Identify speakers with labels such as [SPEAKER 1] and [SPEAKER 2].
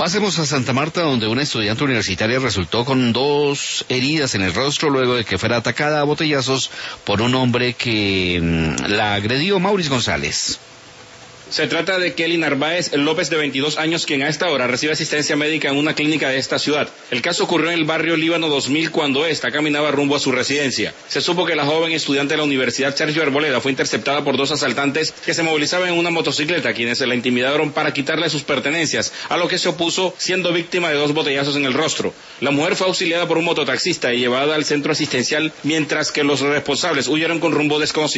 [SPEAKER 1] Pasemos a Santa Marta, donde una estudiante universitaria resultó con 2 heridas en el rostro luego de que fuera atacada a botellazos por un hombre que la agredió. Mauricio González.
[SPEAKER 2] Se trata de Kelly Narváez López, de 22 años, quien a esta hora recibe asistencia médica en una clínica de esta ciudad. El caso ocurrió en el barrio Líbano 2000 cuando esta caminaba rumbo a su residencia. Se supo que la joven estudiante de la Universidad Sergio Arboleda fue interceptada por 2 asaltantes que se movilizaban en una motocicleta, quienes la intimidaron para quitarle sus pertenencias, a lo que se opuso, siendo víctima de 2 botellazos en el rostro. La mujer fue auxiliada por un mototaxista y llevada al centro asistencial, mientras que los responsables huyeron con rumbo desconocido.